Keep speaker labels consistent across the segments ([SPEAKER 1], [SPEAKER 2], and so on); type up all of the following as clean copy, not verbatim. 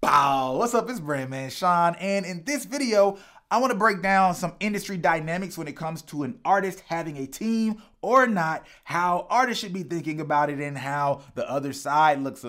[SPEAKER 1] Pow! What's up? It's Brand Man Sean, and in this video, I want to break down some industry dynamics when it comes to an artist having a team or not, how artists should be thinking about it, and how the other side looks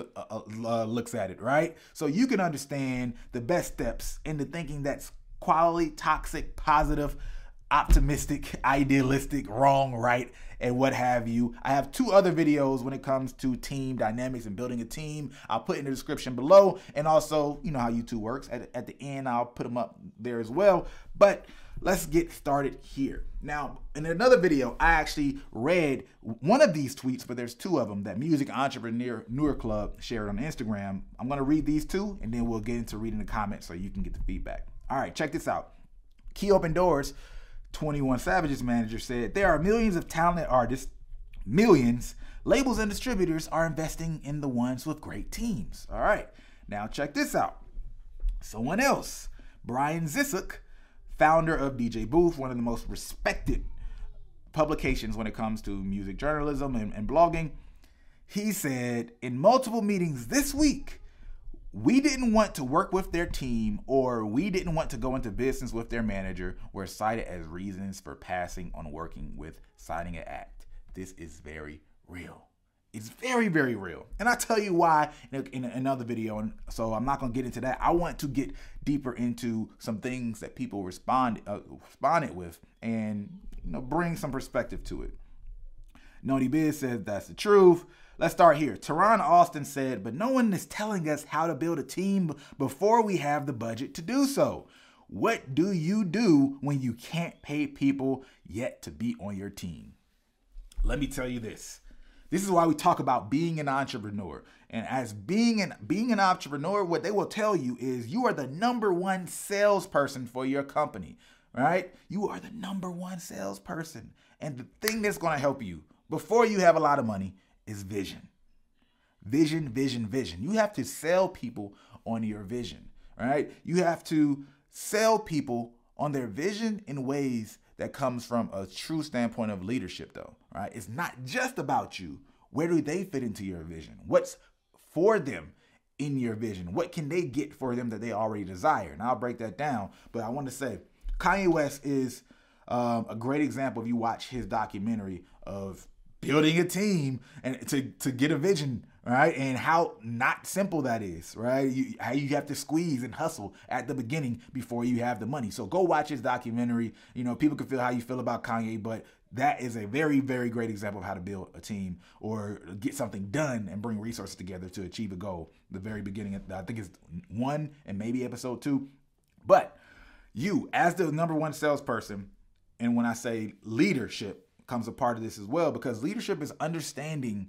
[SPEAKER 1] at it, right? So you can understand the best steps into thinking that's quality, toxic, positive, optimistic, idealistic, wrong, right, and what have you. I have two other videos when it comes to team dynamics and building a team. I'll put in the description below, and also, you know how YouTube works. At the end, I'll put them up there as well. But let's get started here. Now, in another video, I actually read one of these tweets, but there's two of them that Music Entrepreneur Club shared on Instagram. I'm going to read these two, and then we'll get into reading the comments so you can get the feedback. All right, check this out. Key Open Doors 21 Savage's manager said, there are millions of talented artists, millions. Labels and distributors are investing in the ones with great teams. All right, now check this out. Someone else, Brian Zisuk, founder of DJ Booth, one of the most respected publications when it comes to music journalism and blogging. He said, in multiple meetings this week, we didn't want to work with their team, or we didn't want to go into business with their manager, were cited as reasons for passing on working with signing an act. This is very real. It's very, very real. And I'll tell you why in another video, and so I'm not going to get into that. I want to get deeper into some things that people responded with and bring some perspective to it. Naughty Biz says that's the truth. Let's start here. Teron Austin said, but no one is telling us how to build a team before we have the budget to do so. What do you do when you can't pay people yet to be on your team? Let me tell you this. This is why we talk about being an entrepreneur. And as being an entrepreneur, what they will tell you is you are the number one salesperson for your company, right? You are the number one salesperson. And the thing that's going to help you before you have a lot of money is vision. Vision, vision, vision. You have to sell people on your vision, right? You have to sell people on their vision in ways that comes from a true standpoint of leadership, though, right? It's not just about you. Where do they fit into your vision? What's for them in your vision? What can they get for them that they already desire? And I'll break that down. But I want to say Kanye West is a great example if you watch his documentary of building a team and to get a vision, right? And how not simple that is, right? How you have to squeeze and hustle at the beginning before you have the money. So go watch his documentary. People can feel how you feel about Kanye, but that is a very, very great example of how to build a team or get something done and bring resources together to achieve a goal. The very beginning, I think it's 1 and maybe episode 2. But you, as the number one salesperson, and when I say leadership, comes a part of this as well, because leadership is understanding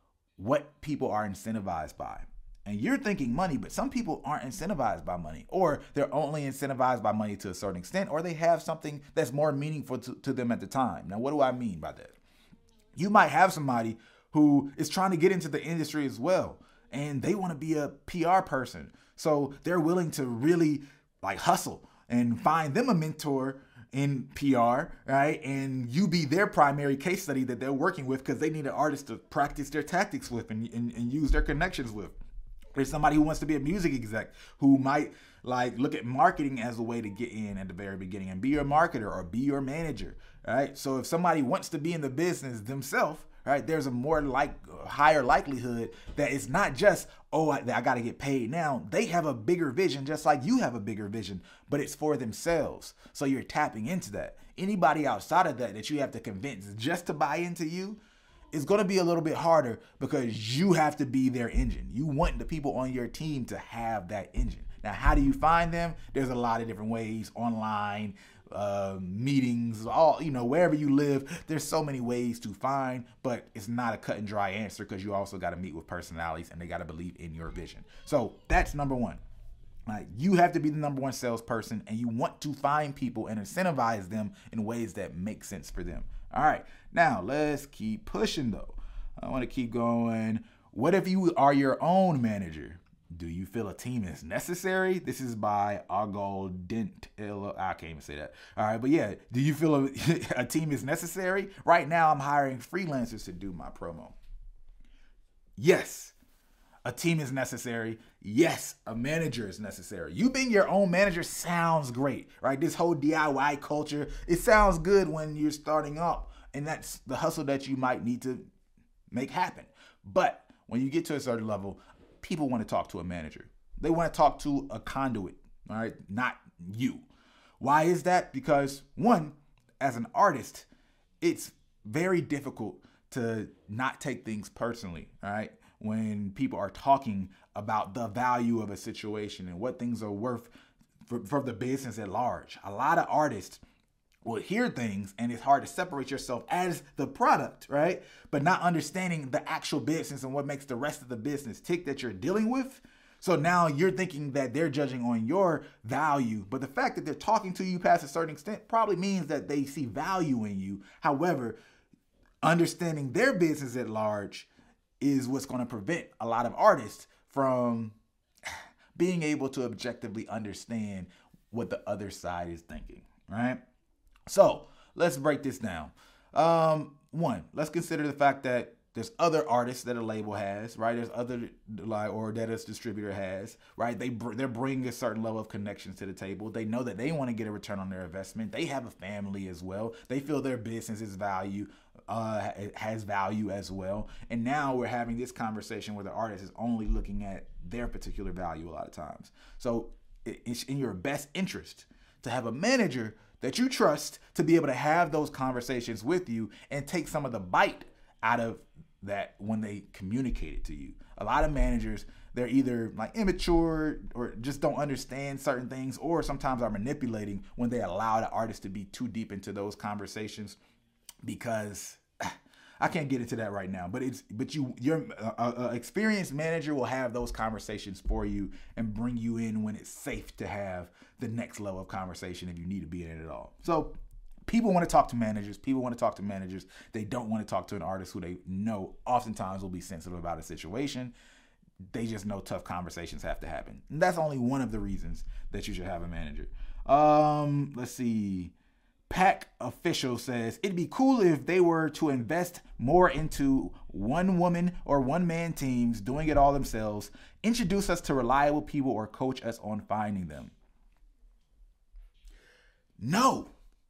[SPEAKER 1] what people are incentivized by. And you're thinking money, but some people aren't incentivized by money, or they're only incentivized by money to a certain extent, or they have something that's more meaningful to them at the time. Now, what do I mean by that? You might have somebody who is trying to get into the industry as well, and they want to be a PR person. So they're willing to really hustle and find them a mentor in PR, right? And you be their primary case study that they're working with because they need an artist to practice their tactics with and use their connections with. There's somebody who wants to be a music exec who might look at marketing as a way to get in at the very beginning and be your marketer or be your manager, right? So if somebody wants to be in the business themselves, right, there's a higher likelihood that it's not just, I got to get paid now. They have a bigger vision, just like you have a bigger vision, but it's for themselves. So you're tapping into that. Anybody outside of that you have to convince just to buy into you, it's going to be a little bit harder because you have to be their engine. You want the people on your team to have that engine. Now, how do you find them? There's a lot of different ways, online, meetings, wherever you live. There's so many ways to find, but it's not a cut and dry answer because you also got to meet with personalities and they got to believe in your vision. So that's number one. You have to be the number one salesperson, and you want to find people and incentivize them in ways that make sense for them. All right, now let's keep pushing though. I want to keep going. What if you are your own manager? Do you feel a team is necessary? This is by Agol Dent. I can't even say that. All right, but yeah, do you feel a team is necessary? Right now, I'm hiring freelancers to do my promo. Yes, A team is necessary. Yes, a manager is necessary. You being your own manager sounds great, right? This whole DIY culture, it sounds good when you're starting up, and that's the hustle that you might need to make happen. But when you get to a certain level, people want to talk to a manager. They want to talk to a conduit, all right? Not you. Why is that? Because one, as an artist, it's very difficult to not take things personally, all right? When people are talking about the value of a situation and what things are worth for the business at large. A lot of artists will hear things and it's hard to separate yourself as the product, right? But not understanding the actual business and what makes the rest of the business tick that you're dealing with. So now you're thinking that they're judging on your value, but the fact that they're talking to you past a certain extent probably means that they see value in you. However, understanding their business at large is what's going to prevent a lot of artists from being able to objectively understand what the other side is thinking, right? So let's break this down. One, let's consider the fact that there's other artists that a label has, right? There's other, or that a distributor has, right? They're bringing a certain level of connections to the table. They know that they want to get a return on their investment. They have a family as well. They feel their business has value as well. And now we're having this conversation where the artist is only looking at their particular value a lot of times. So it's in your best interest to have a manager that you trust to be able to have those conversations with you and take some of the bite out of that when they communicate it to you. A lot of managers, they're either like immature or just don't understand certain things, or sometimes are manipulating when they allow the artist to be too deep into those conversations, because I can't get into that right now, but your experienced manager will have those conversations for you and bring you in when it's safe to have the next level of conversation if you need to be in it at all. So people want to talk to managers. They don't want to talk to an artist who they know oftentimes will be sensitive about a situation. They just know tough conversations have to happen. And that's only one of the reasons that you should have a manager. Let's see. Pack Official says, it'd be cool if they were to invest more into one woman or one man teams doing it all themselves, introduce us to reliable people, or coach us on finding them. No,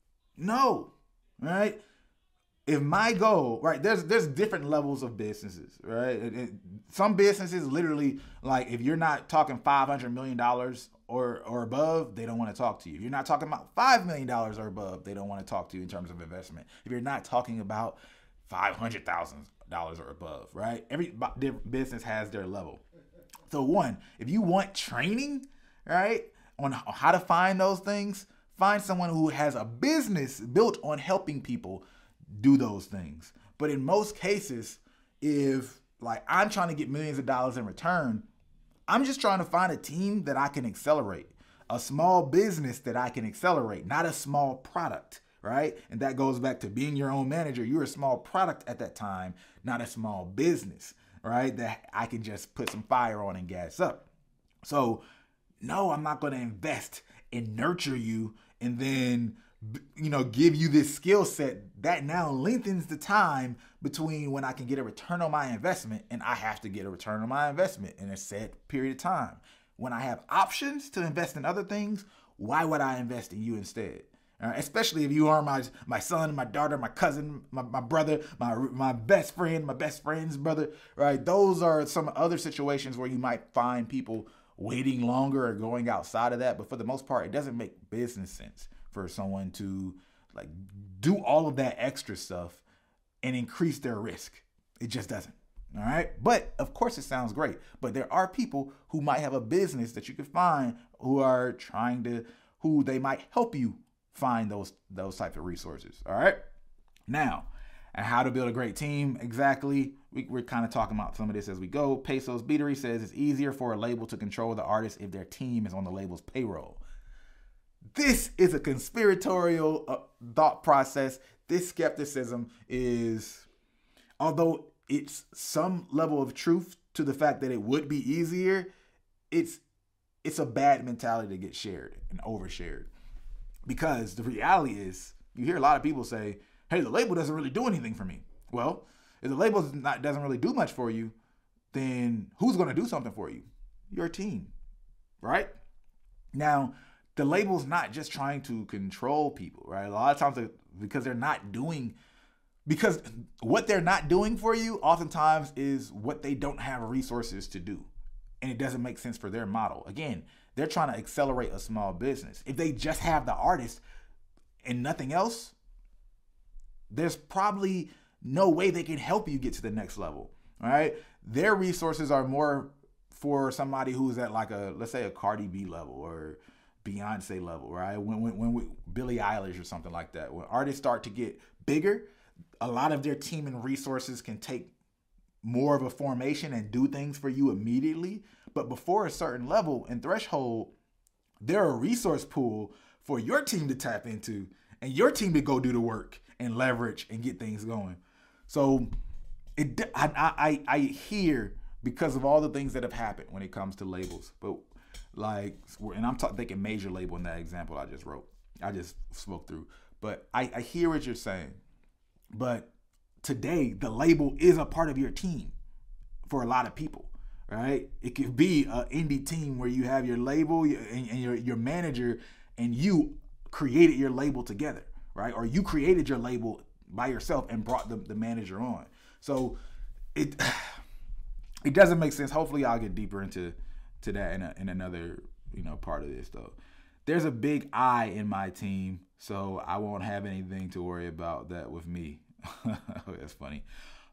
[SPEAKER 1] right? If my goal, right, there's different levels of businesses, right? Some businesses literally, like, if you're not talking $500 million or above, they don't want to talk to you. If you're not talking about $5 million or above, they don't want to talk to you in terms of investment. If you're not talking about $500,000 or above, right? Every business has their level. So one, if you want training, right, on how to find those things, find someone who has a business built on helping people do those things. But in most cases, if like I'm trying to get millions of dollars in return, I'm just trying to find a team that I can accelerate, a small business that I can accelerate, not a small product, right? And that goes back to being your own manager. You're a small product at that time, not a small business, right? That I can just put some fire on and gas up. So no, I'm not going to invest and nurture you and then, give you this skill set that now lengthens the time between when I can get a return on my investment and I have to get a return on my investment in a set period of time. When I have options to invest in other things, why would I invest in you instead? Especially if you are my son, my daughter, my cousin, my brother, my best friend, my best friend's brother, right? Those are some other situations where you might find people waiting longer or going outside of that. But for the most part, it doesn't make business sense for someone to like do all of that extra stuff and increase their risk. It just doesn't. All right. But of course it sounds great, but there are people who might have a business that you could find who they might help you find those types of resources. All right. Now, and how to build a great team. Exactly. We're kind of talking about some of this as we go. Pesos Beatery says it's easier for a label to control the artist if their team is on the label's payroll. This is a conspiratorial thought process. This skepticism is, although it's some level of truth to the fact that it would be easier, it's a bad mentality to get shared and overshared. Because the reality is, you hear a lot of people say, hey, the label doesn't really do anything for me. Well, if the label doesn't really do much for you, then who's going to do something for you? Your team, right? Now, the label's not just trying to control people, right? A lot of times because what they're not doing for you oftentimes is what they don't have resources to do. And it doesn't make sense for their model. Again, they're trying to accelerate a small business. If they just have the artist and nothing else, there's probably no way they can help you get to the next level, right? Their resources are more for somebody who's at like let's say a Cardi B level or Beyonce level, right? When Billie Eilish or something like that. When artists start to get bigger, a lot of their team and resources can take more of a formation and do things for you immediately. But before a certain level and threshold, they're a resource pool for your team to tap into and your team to go do the work and leverage and get things going. So I hear, because of all the things that have happened when it comes to labels, but like, and I'm thinking major label in that example I just spoke through, but I hear what you're saying. But today, the label is a part of your team for a lot of people, right? It could be an indie team where you have your label and your manager, and you created your label together, right? Or you created your label by yourself and brought the manager on. So it doesn't make sense. Hopefully I'll get deeper into that in another part of this though. There's a big I in my team, so I won't have anything to worry about that with me. That's funny.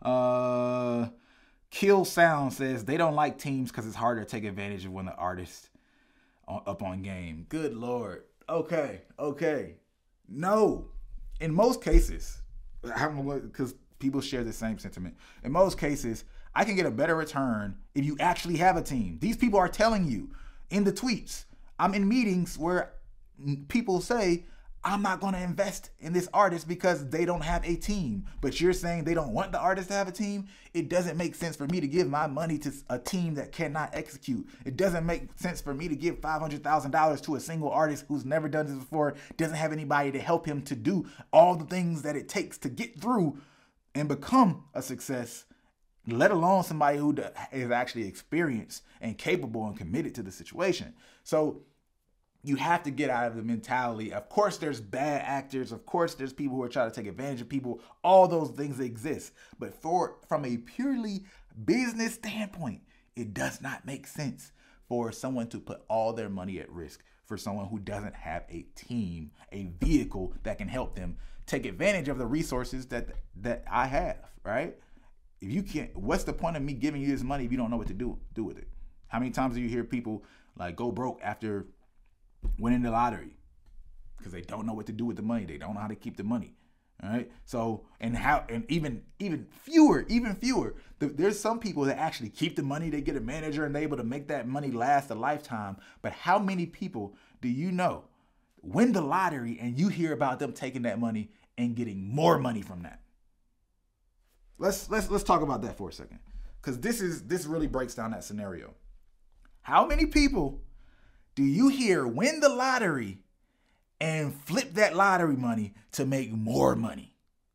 [SPEAKER 1] Kill Sound says they don't like teams because it's harder to take advantage of when the artist up on game. Good Lord. Okay. No. In most cases, because people share the same sentiment. In most cases, I can get a better return if you actually have a team. These people are telling you in the tweets. I'm in meetings where people say, I'm not going to invest in this artist because they don't have a team. But you're saying they don't want the artist to have a team? It doesn't make sense for me to give my money to a team that cannot execute. It doesn't make sense for me to give $500,000 to a single artist who's never done this before, doesn't have anybody to help him to do all the things that it takes to get through and become a success, let alone somebody who is actually experienced and capable and committed to the situation. So you have to get out of the mentality. Of course, there's bad actors. Of course, there's people who are trying to take advantage of people. All those things exist. But from a purely business standpoint, it does not make sense for someone to put all their money at risk for someone who doesn't have a team, a vehicle that can help them take advantage of the resources that I have, right? If you can't, what's the point of me giving you this money if you don't know what to do with it? How many times do you hear people like go broke after winning the lottery because they don't know what to do with the money? They don't know how to keep the money. All right. So, and even fewer, there's some people that actually keep the money. They get a manager and they're able to make that money last a lifetime. But how many people do you know win the lottery and you hear about them taking that money and getting more money from that? Let's talk about that for a second, because this really breaks down that scenario. How many people do you hear win the lottery and flip that lottery money to make more money?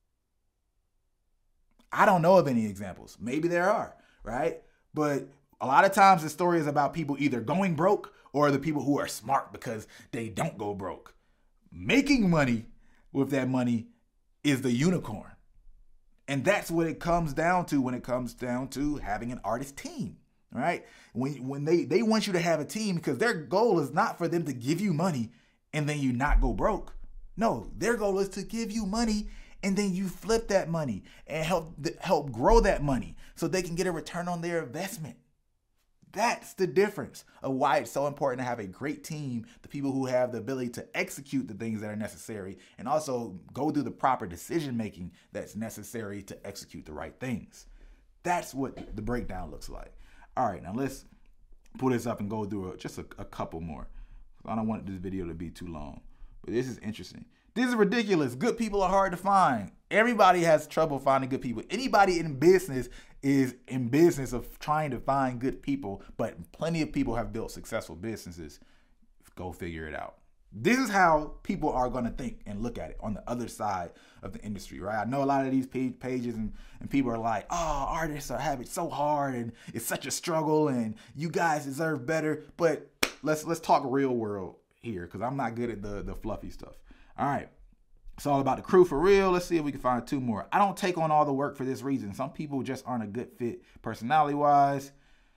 [SPEAKER 1] I don't know of any examples. Maybe there are, right? But a lot of times the story is about people either going broke or the people who are smart because they don't go broke. Making money with that money is the unicorn. And that's what it comes down to when it comes down to having an artist team, right? When they want you to have a team, because their goal is not for them to give you money and then you not go broke. No, their goal is to give you money and then you flip that money and help grow that money so they can get a return on their investment. That's the difference of why it's so important to have a great team, the people who have the ability to execute the things that are necessary and also go through the proper decision-making that's necessary to execute the right things. That's what the breakdown looks like. All right, now let's pull this up and go through just a couple more. I don't want this video to be too long, but this is interesting. This is ridiculous. Good people are hard to find. Everybody has trouble finding good people. Anybody in business is in business of trying to find good people, but plenty of people have built successful businesses. Go figure it out. This is how people are going to think and look at it on the other side of the industry, right? I know a lot of these pages and people are like, oh, artists are having it so hard and it's such a struggle and you guys deserve better. But let's talk real world here, because I'm not good at the fluffy stuff. All right. It's all about the crew for real. Let's see if we can find 2 more. I don't take on all the work for this reason. Some people just aren't a good fit personality-wise.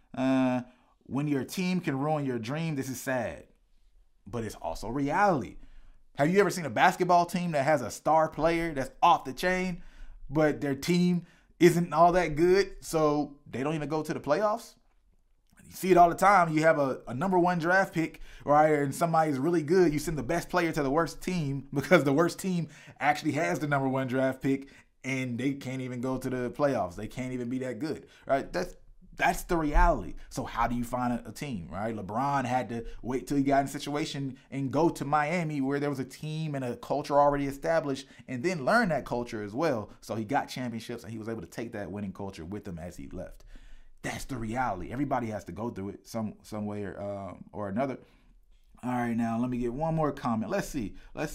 [SPEAKER 1] When your team can ruin your dream, this is sad. But it's also reality. Have you ever seen a basketball team that has a star player that's off the chain, but their team isn't all that good, so they don't even go to the playoffs? You see it all the time. You have a number 1 draft pick, right, and somebody's really good. You send the best player to the worst team because the worst team actually has the number 1 draft pick, and they can't even go to the playoffs. They can't even be that good, right? That's the reality. So how do you find a team, right? LeBron had to wait till he got in a situation and go to Miami where there was a team and a culture already established, and then learn that culture as well. So he got championships and he was able to take that winning culture with him as he left. That's the reality. Everybody has to go through it some way or another. All right, now let me get one more comment. Let's see.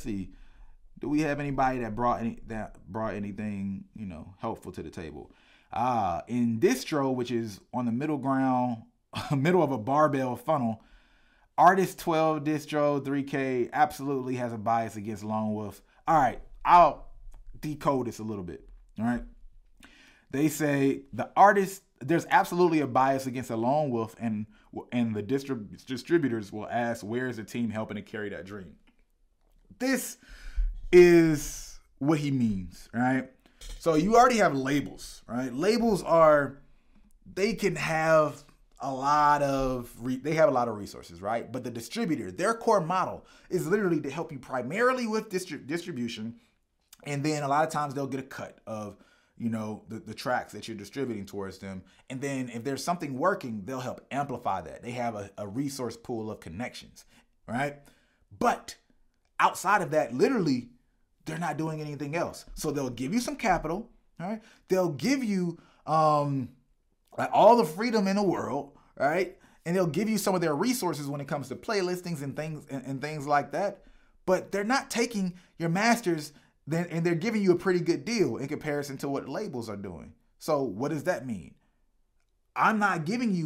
[SPEAKER 1] Do we have anybody that brought anything, helpful to the table? In distro, which is on the middle of a barbell funnel, Artist 12 distro 3K absolutely has a bias against Lone Wolf. All right, I'll decode this a little bit. All right, they say there's absolutely a bias against a Lone Wolf, and the distributors will ask, where is the team helping to carry that dream? This is what he means, right? So you already have labels, right? Labels they can have a lot of resources, right? But the distributor, their core model is literally to help you primarily with distribution. And then a lot of times they'll get a cut of, the tracks that you're distributing towards them. And then if there's something working, they'll help amplify that. They have a resource pool of connections, right? But outside of that, literally, they're not doing anything else. So they'll give you some capital, all right? They'll give you all the freedom in the world, right? And they'll give you some of their resources when it comes to playlistings and things like that. But they're not taking your masters and they're giving you a pretty good deal in comparison to what labels are doing. So what does that mean? I'm not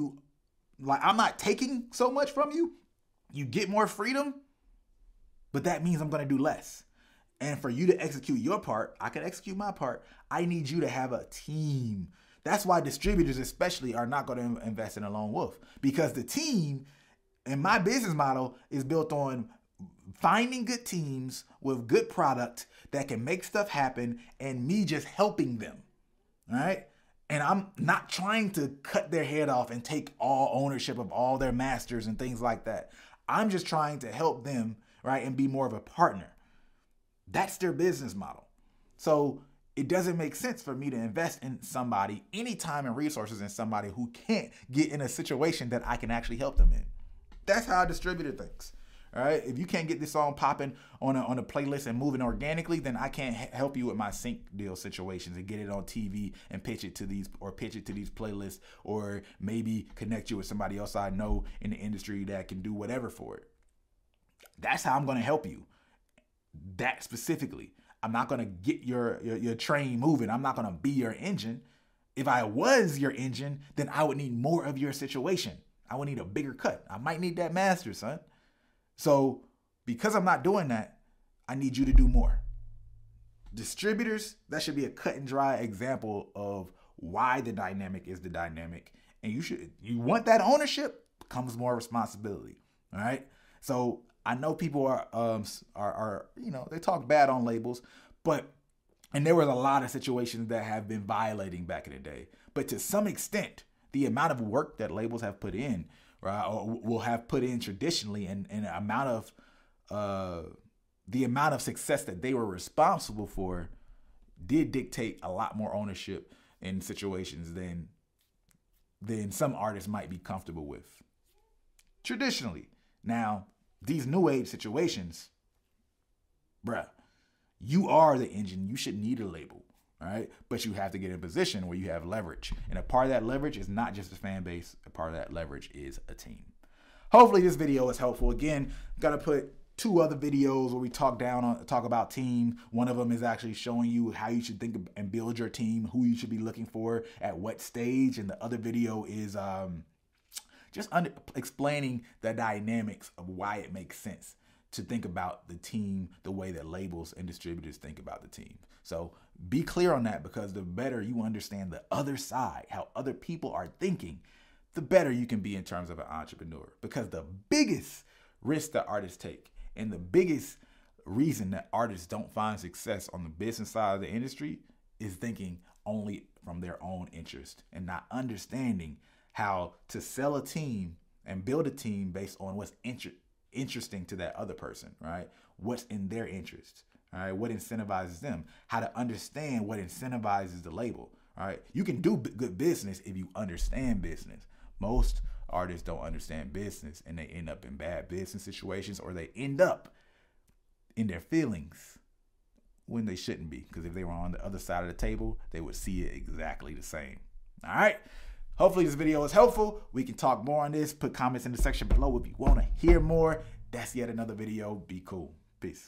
[SPEAKER 1] taking so much from you. You get more freedom, but that means I'm going to do less. And for you to execute your part, I can execute my part. I need you to have a team. That's why distributors especially are not going to invest in a Lone Wolf, because the team and my business model is built on finding good teams with good product that can make stuff happen and me just helping them. All right. And I'm not trying to cut their head off and take all ownership of all their masters and things like that. I'm just trying to help them, right, and be more of a partner. That's their business model. So it doesn't make sense for me to invest in somebody, any time and resources in somebody who can't get in a situation that I can actually help them in. That's how a distributor thinks. All right. If you can't get this song popping on a playlist and moving organically, then I can't help you with my sync deal situations and get it on TV and pitch it to these playlists, or maybe connect you with somebody else I know in the industry that can do whatever for it. That's how I'm going to help you. That specifically. I'm not going to get your train moving. I'm not going to be your engine. If I was your engine, then I would need more of your situation. I would need a bigger cut. I might need that master, son. So because I'm not doing that, I need you to do more. Distributors, that should be a cut and dry example of why the dynamic is the dynamic. And you want that ownership, comes more responsibility. All right. So I know people are they talk bad on labels, and there was a lot of situations that have been violating back in the day. But to some extent, the amount of work that labels have put in, right, or will have put in traditionally, and the amount of success that they were responsible for, did dictate a lot more ownership in situations than some artists might be comfortable with traditionally. Now, these new age situations, bruh, you are the engine. You should need a label, all right? But you have to get in a position where you have leverage. And a part of that leverage is not just a fan base. A part of that leverage is a team. Hopefully this video is helpful. Again, I'm going to put 2 other videos where we talk about team. One of them is actually showing you how you should think and build your team, who you should be looking for at what stage. And the other video is just explaining the dynamics of why it makes sense to think about the team the way that labels and distributors think about the team. So be clear on that, because the better you understand the other side, how other people are thinking, the better you can be in terms of an entrepreneur. Because the biggest risk that artists take, and the biggest reason that artists don't find success on the business side of the industry, is thinking only from their own interest and not understanding how to sell a team and build a team based on what's interesting to that other person, right? What's in their interest, all right? What incentivizes them? How to understand what incentivizes the label, all right? You can do good business if you understand business. Most artists don't understand business, and they end up in bad business situations, or they end up in their feelings when they shouldn't be, because if they were on the other side of the table, they would see it exactly the same. All right. Hopefully this video is helpful. We can talk more on this. Put comments in the section below if you want to hear more. That's yet another video. Be cool. Peace.